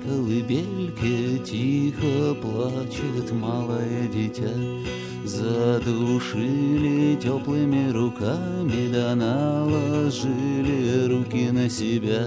колыбельке тихо плачет малое дитя. Задушили теплыми руками, да наложили руки на себя.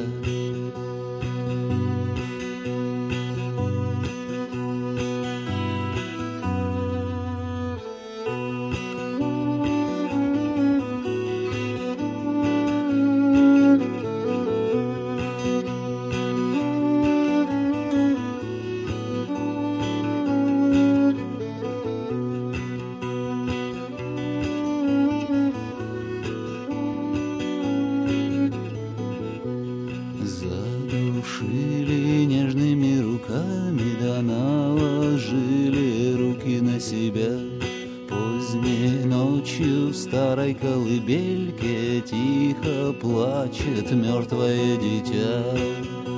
Задушили нежными руками, да наложили руки на себя. Поздней ночью в старой колыбельке тихо плачет мертвое дитя.